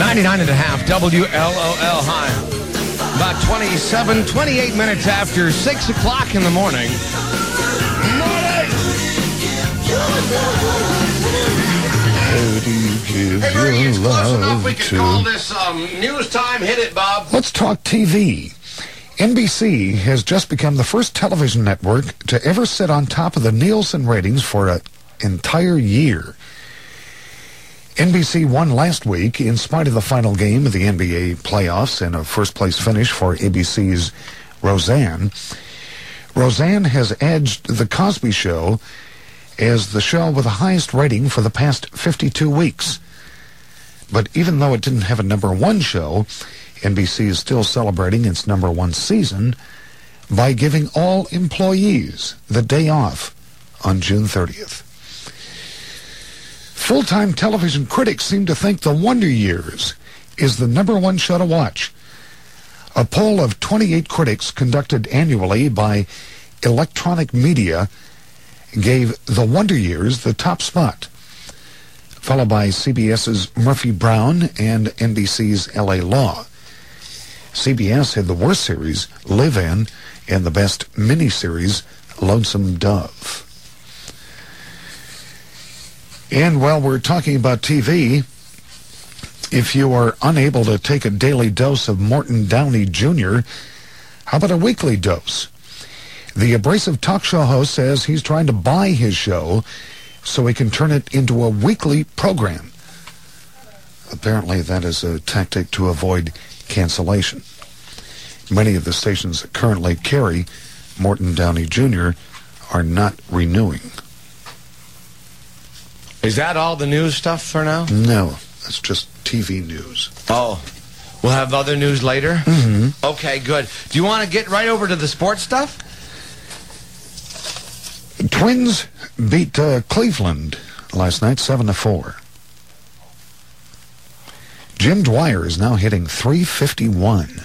99.5 WLOL high. About 28 minutes after 6 o'clock in the morning. Hey, Bernie, it's close enough we can call this news time. Hit it, Bob. Let's talk TV. NBC has just become the first television network to ever sit on top of the Nielsen ratings for an entire year. NBC won last week in spite of the final game of the NBA playoffs and a first-place finish for ABC's Roseanne. Roseanne has edged The Cosby Show as the show with the highest rating for the past 52 weeks. But even though it didn't have a number one show, NBC is still celebrating its number one season by giving all employees the day off on June 30th. Full-time television critics seem to think The Wonder Years is the number one show to watch. A poll of 28 critics conducted annually by Electronic Media gave The Wonder Years the top spot, followed by CBS's Murphy Brown and NBC's L.A. Law. CBS had the worst series, Live In, and the best miniseries, Lonesome Dove. And while we're talking about TV, if you are unable to take a daily dose of Morton Downey Jr., how about a weekly dose? The abrasive talk show host says he's trying to buy his show so he can turn it into a weekly program. Apparently that is a tactic to avoid cancellation. Many of the stations that currently carry Morton Downey Jr. are not renewing. Is that all the news stuff for now? No, that's just TV news. Oh, we'll have other news later? Mm-hmm. Okay, good. Do you want to get right over to the sports stuff? Twins beat Cleveland last night 7-4. Jim Dwyer is now hitting .351.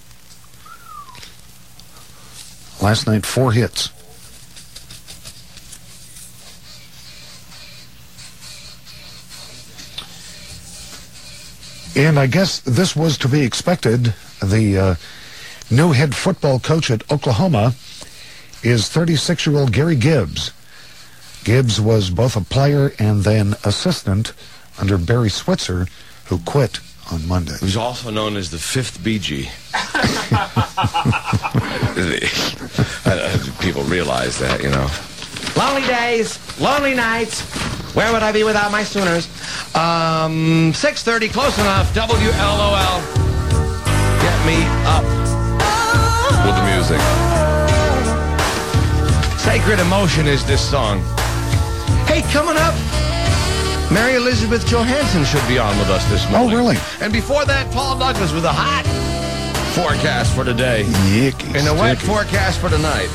Last night, 4 hits. And I guess this was to be expected. The new head football coach at Oklahoma is 36-year-old Gary Gibbs. Gibbs was both a player and then assistant under Barry Switzer, who quit on Monday. Who's also known as the fifth BG. People realize that, you know. Lonely days, lonely nights. Where would I be without my Sooners? 6:30, close enough. WLOL. Get me up with the music. Sacred Emotion is this song. Hey, coming up, Mary Elizabeth Johansson should be on with us this morning. Oh, really? And before that, Paul Douglas with a hot forecast for today. Yicky. And a wet forecast for tonight.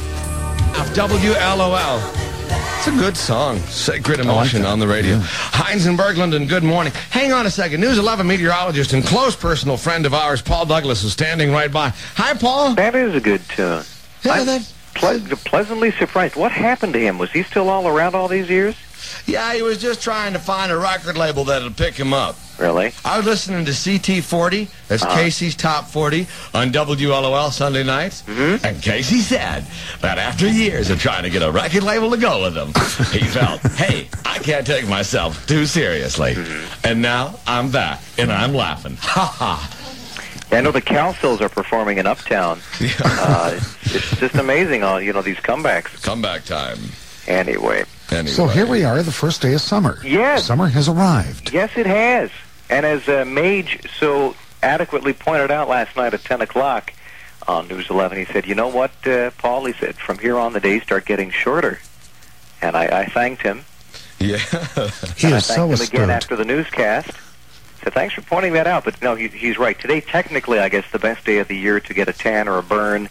WLOL. It's a good song. Sacred Emotion on the radio. Yeah. Heinz and Berglund, good morning. Hang on a second. News 11 meteorologist and close personal friend of ours, Paul Douglas, is standing right by. Hi, Paul. That is a good tune. Yeah, I'm pleasantly surprised. What happened to him? Was he still all around all these years? Yeah, he was just trying to find a record label that'll pick him up. Really? I was listening to CT40, that's Casey's Top 40, on WLOL Sunday nights. Mm-hmm. And Casey said that after years of trying to get a record label to go with him, he felt, hey, I can't take myself too seriously. Mm-hmm. And now I'm back, and I'm laughing. Ha ha. Yeah, I know the Cowsills are performing in Uptown. Yeah. It's just amazing, these comebacks. Comeback time. Anyway. So here we are, the first day of summer. Yes. Summer has arrived. Yes, it has. And as Mage so adequately pointed out last night at 10 o'clock on News 11, he said, you know what, Paul? He said, from here on the days start getting shorter. And I thanked him. Yeah. He is so astute. I thanked him again after the newscast. So thanks for pointing that out. But no, he's right. Today, technically, I guess, the best day of the year to get a tan or a burn.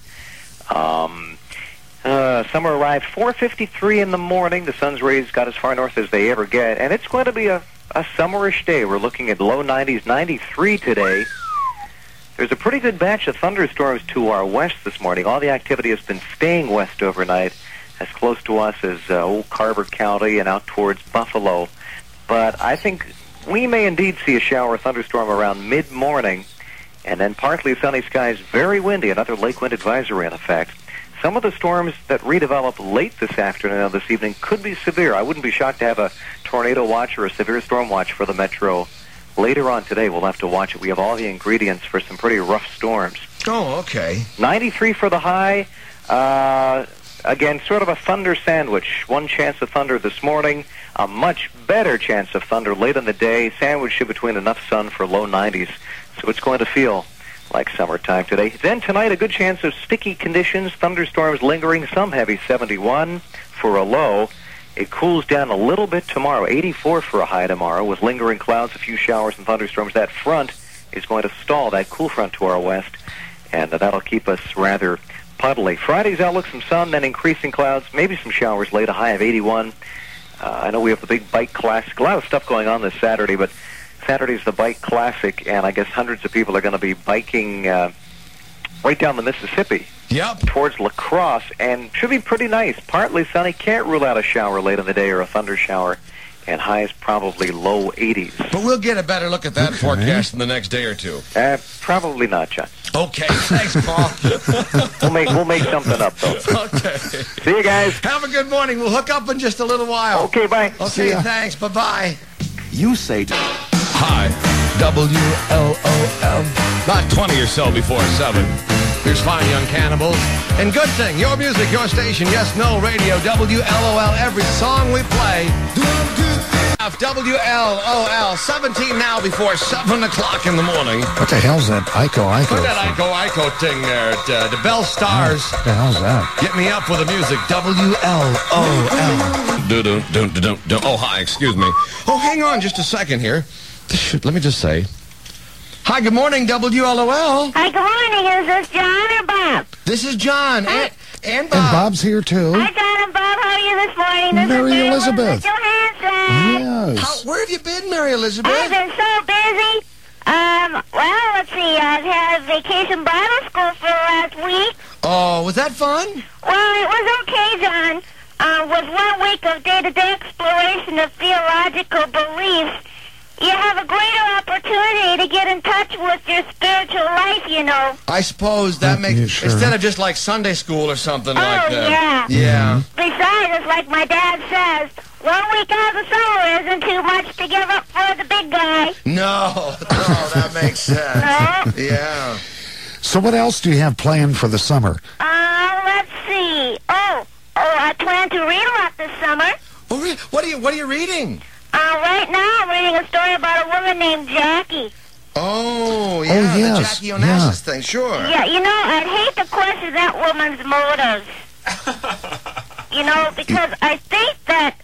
Summer arrived 4:53 in the morning. The sun's rays got as far north as they ever get. And it's going to be a summerish day. We're looking at low 90s, 93 today. There's a pretty good batch of thunderstorms to our west this morning. All the activity has been staying west overnight, as close to us as Old Carver County and out towards Buffalo. But I think we may indeed see a shower or thunderstorm around mid-morning, and then partly sunny skies, very windy, another lake wind advisory in effect. Some of the storms that redevelop late this afternoon and this evening could be severe. I wouldn't be shocked to have a tornado watch or a severe storm watch for the metro later on today. We'll have to watch it. We have all the ingredients for some pretty rough storms. Oh, okay. 93 for the high. Again, sort of a thunder sandwich. One chance of thunder this morning, a much better chance of thunder late in the day, sandwiched in between enough sun for low 90s. So it's going to feel like summertime today. Then tonight, a good chance of sticky conditions, thunderstorms lingering, some heavy 71 for a low. It cools down a little bit tomorrow, 84 for a high tomorrow, with lingering clouds, a few showers and thunderstorms. That front is going to stall, that cool front to our west, and that'll keep us rather puddly. Friday's outlook, some sun, then increasing clouds, maybe some showers late, a high of 81. I know we have the big Bike Classic, a lot of stuff going on this Saturday, but Saturday's the Bike Classic, and I guess hundreds of people are going to be biking right down the Mississippi. Yep. Towards La Crosse, and should be pretty nice. Partly sunny, can't rule out a shower late in the day or a thunder shower, and highs probably low 80s. But we'll get a better look at that forecast in the next day or two. Probably not, John. Okay, thanks, Paul. We'll make something up, though. Okay. See you guys. Have a good morning. We'll hook up in just a little while. Okay, bye. Okay, thanks. Bye-bye. You say... Hi, WLOL. Not 20 or so before 7. Here's Fine Young Cannibals. And good thing, your music, your station, yes, no radio, WLOL, every song we play. WLOL, 17 now before 7 o'clock in the morning. What the hell's that Ico? Look at that Ico thing there. The Bell Stars. What the hell's that? Get me up with the music. WLOL. Oh, hi, excuse me. Oh, hang on just a second here. Let me just say. Hi, good morning, WLOL. Hi, good morning. Is this John or Bob? This is John and Bob. And Bob's here, too. Hi, John and Bob. How are you this morning? This Mary is Elizabeth. Johansson. Yes. Where have you been, Mary Elizabeth? I've been so busy. Well, let's see. I've had vacation Bible school for the last week. Oh, was that fun? Well, it was okay, John. With 1 week of day-to-day exploration of theological beliefs, you have a greater opportunity to get in touch with your spiritual life, you know. I suppose that makes... Yeah, sure. Instead of just like Sunday school or something like that. Yeah. Yeah. Besides, it's like my dad says, 1 week out of the summer isn't too much to give up for the big guy. No, that makes sense. No? Yeah. So what else do you have planned for the summer? Let's see. Oh, I plan to read a lot this summer. Oh, what are you reading? Right now I'm reading a story about a woman named Jackie. Oh, yeah, Oh, yes, the Jackie Onassis thing, sure. Yeah, you know, I'd hate to question that woman's motives. You know, because I think that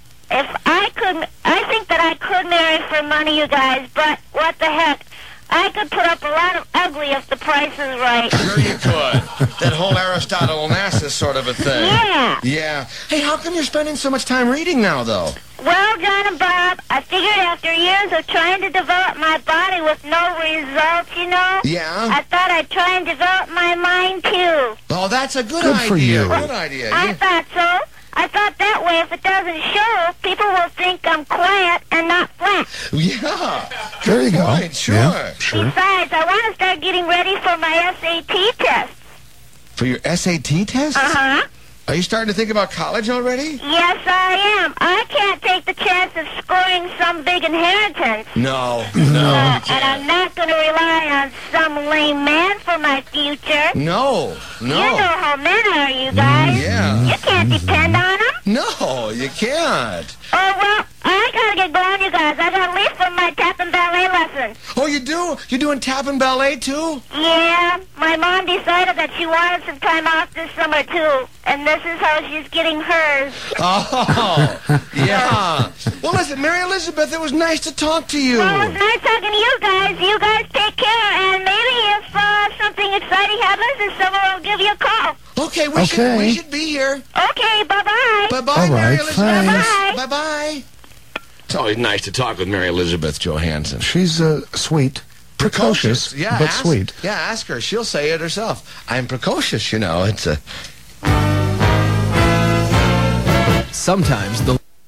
I could marry for money, you guys, but what the heck? I could put up a lot of ugly if the price is right. Sure you could. That whole Aristotle Onassis sort of a thing. Yeah. Yeah. Hey, how come you're spending so much time reading now, though? Well, John and Bob, I figured after years of trying to develop my body with no results, you know, Yeah? I thought I'd try and develop my mind, too. Oh, that's a good Good idea. for you. Good idea. I thought so. I thought that way, if it doesn't show, people will think I'm quiet and not flat. Yeah. There you go. Right, sure. Yeah, sure. Besides, I want to start getting ready for my SAT test. For your SAT test? Uh-huh. Are you starting to think about college already? Yes, I am. I can't take the chance of scoring some big inheritance. No. And I'm not going to rely on some lame man for my future. No. You know how men are, you guys. Yeah. You can't depend on them. No, you can't. Oh, well, I got to get going, you guys. I got to leave for my tap and ballet lesson. Oh, you do? You're doing tap and ballet, too? Yeah, my mom decided that she wanted some time off this summer, too. And this is how she's getting hers. Oh, yeah. Well, listen, Mary Elizabeth, it was nice to talk to you. Well, it was nice talking to you guys. You guys take care, and maybe if something exciting happens this summer, I'll give you a call. Okay, we should be here. Okay, bye-bye. Bye-bye, All Mary right, Elizabeth. thanks. Bye-bye. Bye-bye. It's always nice to talk with Mary Elizabeth Johansson. She's sweet. Precocious, Yeah, but sweet. Yeah, ask her. She'll say it herself. I'm precocious, you know. It's a... Sometimes the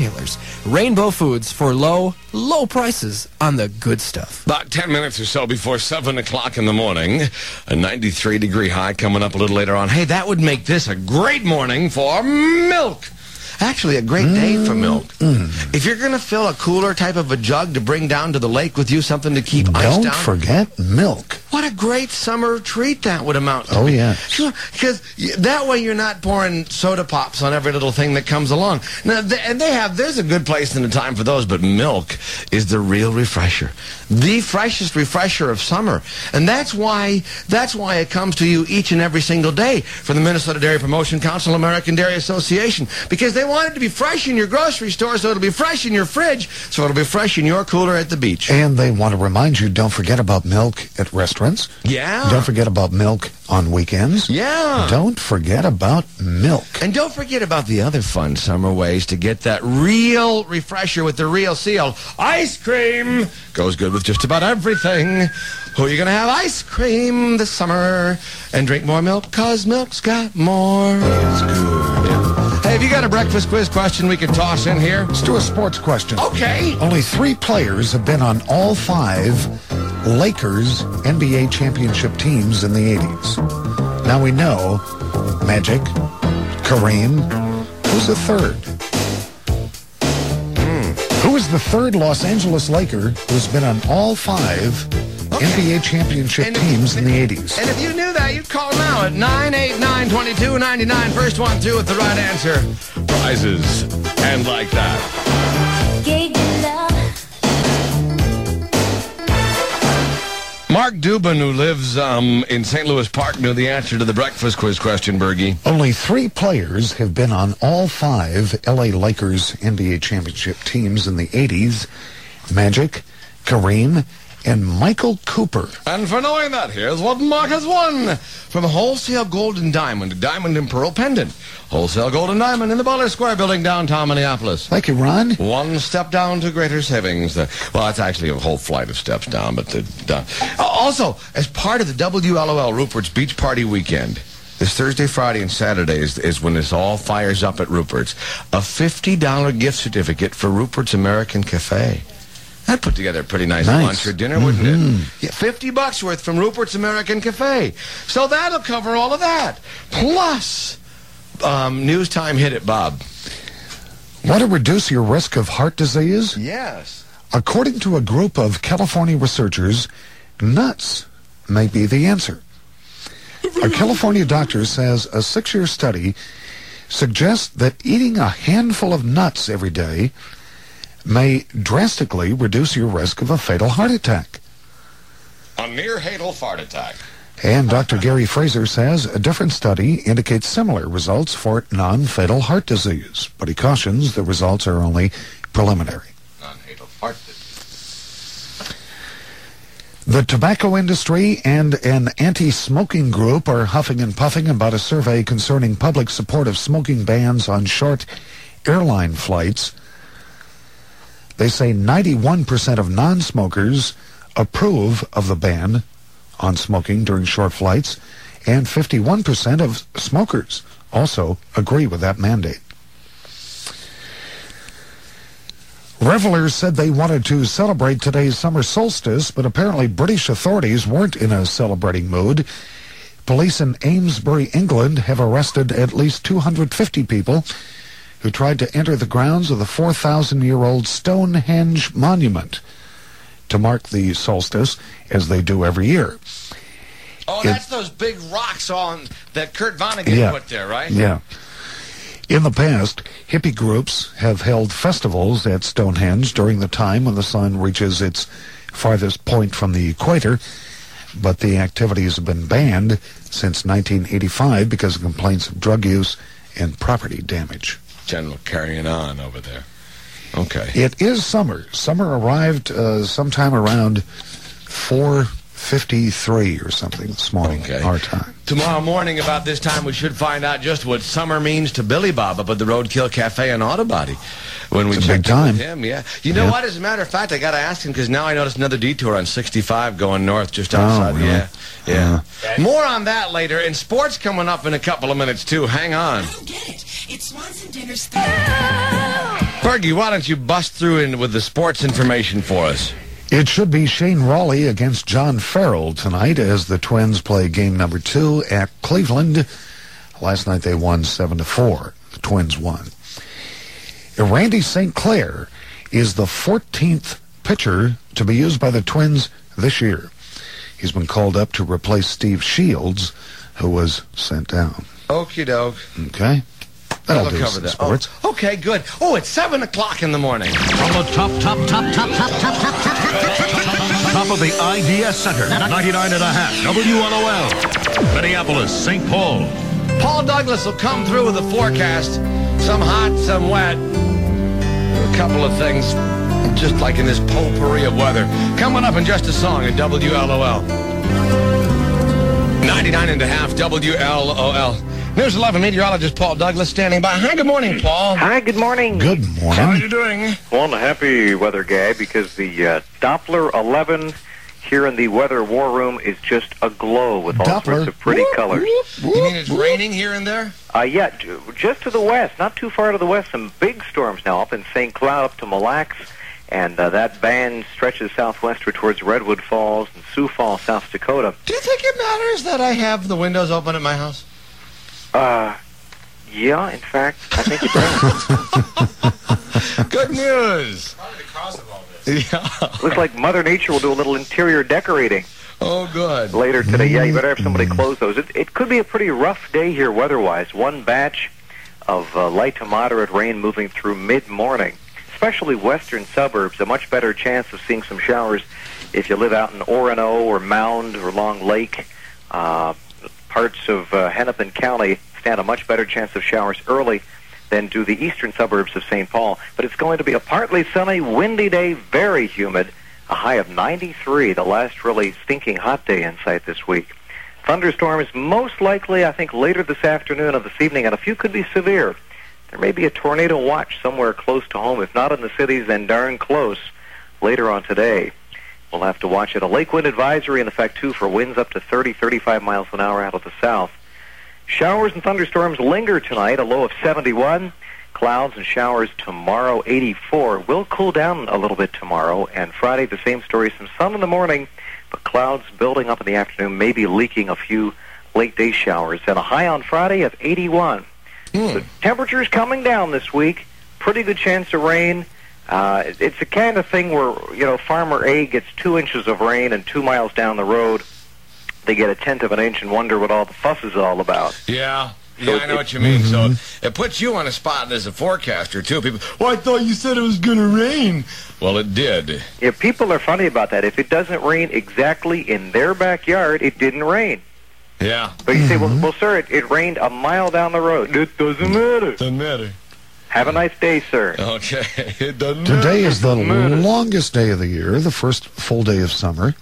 retailers. Rainbow Foods for low prices on the good stuff. About 10 minutes or so before 7 o'clock in the morning, a 93-degree high coming up a little later on. Hey, that would make this a great morning for milk. Actually, a great day for milk. If you're going to fill a cooler type of a jug to bring down to the lake with you, something to keep ice down. Don't forget milk. What a great summer treat that would amount to. Oh, yeah. Sure, because that way you're not pouring soda pops on every little thing that comes along. Now, there's a good place and a time for those, but milk is the real refresher. The freshest refresher of summer. And that's why it comes to you each and every single day from the Minnesota Dairy Promotion Council, American Dairy Association, because they want it to be fresh in your grocery store, so it'll be fresh in your fridge, so it'll be fresh in your cooler at the beach. And they want to remind you, don't forget about milk at restaurants. Yeah. Don't forget about milk on weekends. Yeah. Don't forget about milk. And don't forget about the other fun summer ways to get that real refresher with the real seal. Ice cream goes good with just about everything. Who are you going to have ice cream this summer and drink more milk? Because milk's got more. It's good. Yeah. Hey, have you got a breakfast quiz question we can toss in here? Let's do a sports question. Okay. Only 3 players have been on all 5 Lakers NBA championship teams in the 80s. Now we know Magic, Kareem. Who's the third? Who is the third Los Angeles Laker who's been on all 5 NBA championship teams in the 80s? And if you knew that, you'd call now at 989-2299. First one through with the right answer. Prizes and like that. Gave you love. Mark Dubin, who lives in St. Louis Park, knew the answer to the breakfast quiz question, Bergie. Only 3 players have been on all 5 L.A. Lakers NBA championship teams in the 80s. Magic, Kareem, and Michael Cooper. And for knowing that, here's what Mark has won from Wholesale Gold and Diamond, Diamond and Pearl Pendant. Wholesale Gold and Diamond in the Butler Square building downtown Minneapolis. Thank you, Ron. One step down to greater savings. Well, it's actually a whole flight of steps down, but also, as part of the WLOL Rupert's Beach Party Weekend, this Thursday, Friday, and Saturday is when this all fires up at Rupert's. A $50 gift certificate for Rupert's American Cafe. That'd put together a pretty nice lunch or dinner, wouldn't it? Yeah, $50 worth from Rupert's American Cafe. So that'll cover all of that. Plus, news time, hit it, Bob. Want to reduce your risk of heart disease? Yes. According to a group of California researchers, nuts may be the answer. A California doctor says a 6-year study suggests that eating a handful of nuts every day may drastically reduce your risk of a fatal heart attack. A near-fatal heart attack. And Dr. Gary Fraser says a different study indicates similar results for non-fatal heart disease, but he cautions the results are only preliminary. Non-fatal heart disease. The tobacco industry and an anti-smoking group are huffing and puffing about a survey concerning public support of smoking bans on short airline flights. They say 91% of non-smokers approve of the ban on smoking during short flights, and 51% of smokers also agree with that mandate. Revelers said they wanted to celebrate today's summer solstice, but apparently British authorities weren't in a celebrating mood. Police in Amesbury, England, have arrested at least 250 people who tried to enter the grounds of the 4,000-year-old Stonehenge monument to mark the solstice, as they do every year. Oh, that's those big rocks that Kurt Vonnegut put there, right? Yeah. In the past, hippie groups have held festivals at Stonehenge during the time when the sun reaches its farthest point from the equator, but the activities have been banned since 1985 because of complaints of drug use and property damage. General carrying on over there. Okay. It is summer. Summer arrived sometime around 4:53 or something this morning, our time. Tomorrow morning about this time we should find out just what summer means to Billy Bob up at the Roadkill Cafe and Auto Body. When we checked in with him, You know what? As a matter of fact, I got to ask him because now I noticed another detour on 65 going north just outside. Really? More on that later. And sports coming up in a couple of minutes, too. Hang on. I don't get it. It's Swanson Dinner's Bergie, why don't you bust through in with the sports information for us? It should be Shane Raleigh against John Farrell tonight as the Twins play game number 2 at Cleveland. Last night they won 7-4. The Twins won. Randy St. Clair is the 14th pitcher to be used by the Twins this year. He's been called up to replace Steve Shields, who was sent down. Okie doke. Okay. That'll do cover some that. sports. Oh, okay, good. Oh, it's 7 o'clock in the morning. From the top of the IDS Center, 99.5 WLOL, Minneapolis, St. Paul. Paul Douglas will come through with a forecast. Some hot, some wet. A couple of things, just like in this potpourri of weather. Coming up in just a song at WLOL. 99.5 WLOL. News 11 meteorologist Paul Douglas standing by. Hi, good morning, Paul. Hi, good morning. Good How are morning. you doing? Well, a happy weather guy because the Doppler 11 here in the weather war room is just aglow with all Doppler. sorts of pretty colors. You mean it's raining here and there? Yeah, just to the west, not too far to the west, some big storms now up in St. Cloud up to Mille Lacs, and that band stretches southwestward towards Redwood Falls and Sioux Falls, South Dakota. Do you think it matters that I have the windows open at my house? Yeah, in fact, I think it does. Good news. Yeah. Looks like Mother Nature will do a little interior decorating Oh, good. later today. Yeah, you better have somebody close those. It could be a pretty rough day here weather-wise. One batch of light to moderate rain moving through mid-morning, especially western suburbs. A much better chance of seeing some showers if you live out in Orono or Mound or Long Lake. Parts of Hennepin County stand a much better chance of showers early than do the eastern suburbs of St. Paul. But it's going to be a partly sunny, windy day, very humid, a high of 93, the last really stinking hot day in sight this week. Thunderstorms most likely, I think, later this afternoon or this evening, and a few could be severe. There may be a tornado watch somewhere close to home. If not in the cities, then darn close later on today. We'll have to watch it. A lake wind advisory in effect, too, for winds up to 30, 35 miles an hour out of the south. Showers and thunderstorms linger tonight, a low of 71. Clouds and showers tomorrow, 84. Will cool down a little bit tomorrow. And Friday, the same story. Some sun in the morning, but clouds building up in the afternoon, maybe leaking a few late-day showers. And a high on Friday of 81. The temperature's coming down this week. Pretty good chance of rain. It's the kind of thing where, you know, Farmer A gets 2 inches of rain, and 2 miles down the road, they get 1/10 of an inch and wonder what all the fuss is all about. Yeah. So Yeah, I know what you mean. So it puts you on a spot as a forecaster, too. People, well, I thought you said it was going to rain. Well, it did. Yeah, people are funny about that. If it doesn't rain exactly in their backyard, it didn't rain. Yeah. But you say, well, sir, it rained a mile down the road. It doesn't matter. Doesn't matter. Have a nice day, sir. Okay. It doesn't matter. Today is the longest day of the year, the first full day of summer.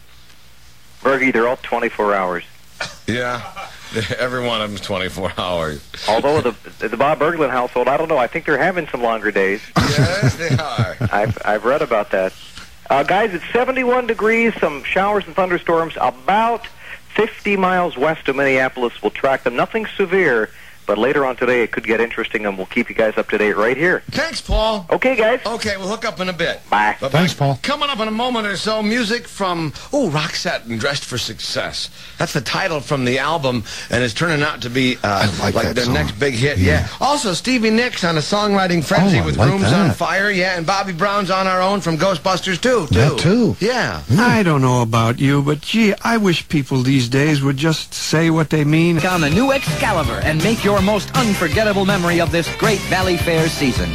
Bergie, they're all 24 hours. Yeah. Every one of them's 24 hours. Although the Bob Berglund household, I don't know, I think they're having some longer days. Yes, they are. I've read about that. Guys, it's 71 degrees, some showers and thunderstorms about 50 miles west of Minneapolis. We'll track them. Nothing severe, but later on today it could get interesting, and we'll keep you guys up to date right here. Thanks, Paul. Okay, guys. Okay, we'll hook up in a bit. Bye. But Thanks, Paul. Coming up in a moment or so, music from, Roxette and Dressed for Success. That's the title from the album, and it's turning out to be like that the song. next big hit. Yeah. Also, Stevie Nicks on a songwriting frenzy Oh, I with like Rooms that. on Fire. Yeah, and Bobby Brown's On Our Own from Ghostbusters, too. That, too. Yeah. I don't know about you, but gee, I wish people these days would just say what they mean. On the new Excalibur and make your most unforgettable memory of this great Valley Fair season.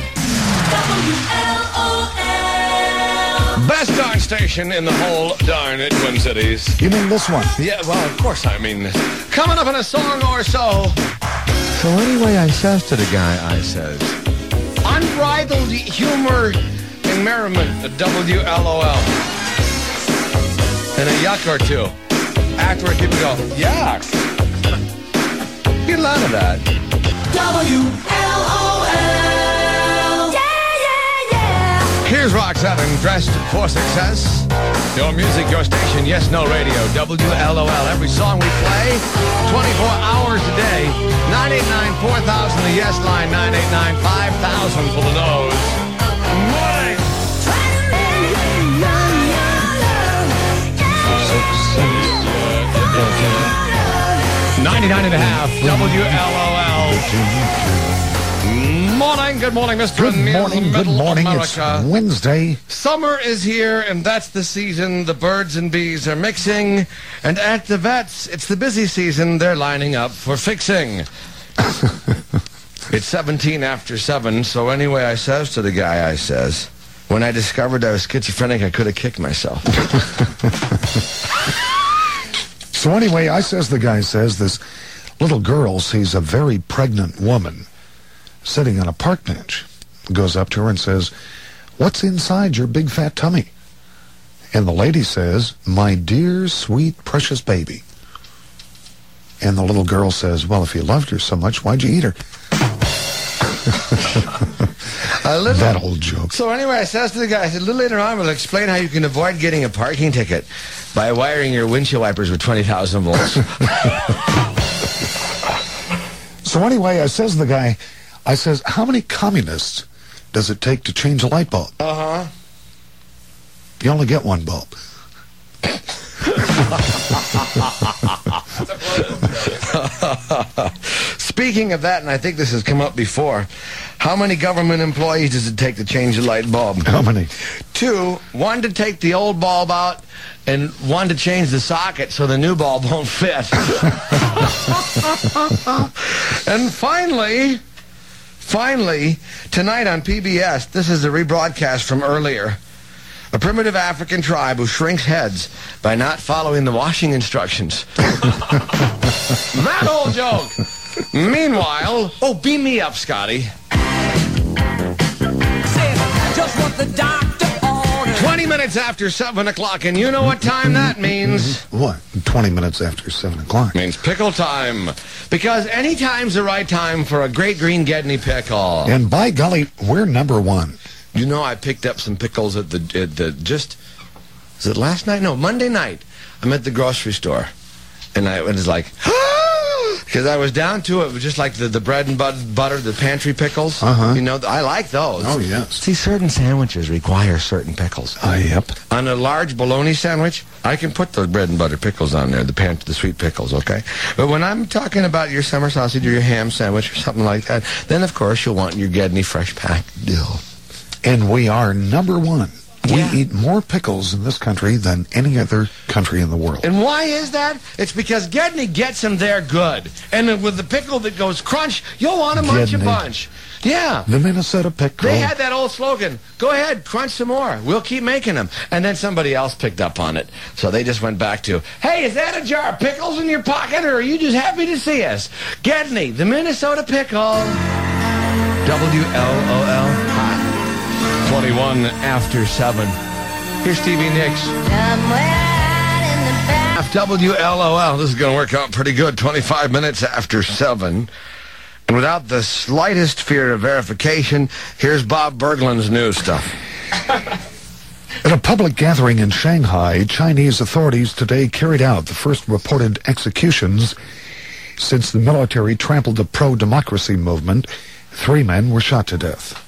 Best darn station in the whole darn Twin Cities. You mean this one? Yeah, well, of course I mean this. Coming up in a song or so. So anyway, I says to the guy, I says, Unbridled humor and merriment at WLOL. And a yuck or two. Afterward, people go, yuck. Get a lot of that. Here's Roxette and Dressed for Success. Your music, your station, yes, no radio. WLOL. Every song we play, 24 hours a day. 989-4000, the yes line. 989-5000 for the nose. Morning. 99.5 WLOL. Morning. Good morning, Mr. Good Neil, morning, good Middle morning. America. It's Wednesday. Summer is here, and that's the season. The birds and bees are mixing. And at the vets, it's the busy season. They're lining up for fixing. It's 17 after 7, so anyway, I says to the guy, I says, when I discovered I was schizophrenic, I could have kicked myself. So anyway, I says, the guy says, this little girl sees a very pregnant woman sitting on a park bench. Goes up to her and says, "What's inside your big fat tummy?" And the lady says, "My dear, sweet, precious baby." And the little girl says, "Well, if you loved her so much, why'd you eat her?" That old joke. So anyway, I says to the guy, I said, a little later on, we'll explain how you can avoid getting a parking ticket by wiring your windshield wipers with 20,000 volts. So anyway, I says to the guy, I says, "How many communists does it take to change a light bulb?" Uh-huh. You only get one bulb. Speaking of that, and I think this has come up before, how many government employees does it take to change a light bulb? How many? 2, 1 to take the old bulb out, and 1 to change the socket so the new bulb won't fit. And finally, tonight on PBS, this is a rebroadcast from earlier. A primitive African tribe who shrinks heads by not following the washing instructions. That old joke. Meanwhile, beam me up, Scotty. Just what the doctor ordered. 20 minutes after 7 o'clock, and you know what time that means? What? 20 minutes after 7 o'clock. Means pickle time. Because any time's the right time for a great green Gedney pickle. And by golly, we're number 1. You know, I picked up some pickles at is it last night? No, Monday night. I'm at the grocery store, and I was like, because I was down to it, just like the bread and butter, the pantry pickles. You know, I like those. Oh, yes. See, certain sandwiches require certain pickles. Yep. On a large bologna sandwich, I can put the bread and butter pickles on there, the sweet pickles, okay? But when I'm talking about your summer sausage or your ham sandwich or something like that, then, of course, you'll want your Gedney fresh packed dill. And we are number 1. Yeah. We eat more pickles in this country than any other country in the world. And why is that? It's because Gedney gets them there good. And then with the pickle that goes crunch, you'll want to munch a bunch. Yeah. The Minnesota pickle. They had that old slogan, go ahead, crunch some more. We'll keep making them. And then somebody else picked up on it. So they just went back to, hey, is that a jar of pickles in your pocket, or are you just happy to see us? Gedney, the Minnesota pickle. WLOL. Hi. 21 after 7. Here's Stevie Nicks. WLOL. This is going to work out pretty good. 25 minutes after 7. And without the slightest fear of verification, here's Bob Berglund's news stuff. At a public gathering in Shanghai, Chinese authorities today carried out the first reported executions since the military trampled the pro-democracy movement. 3 men were shot to death.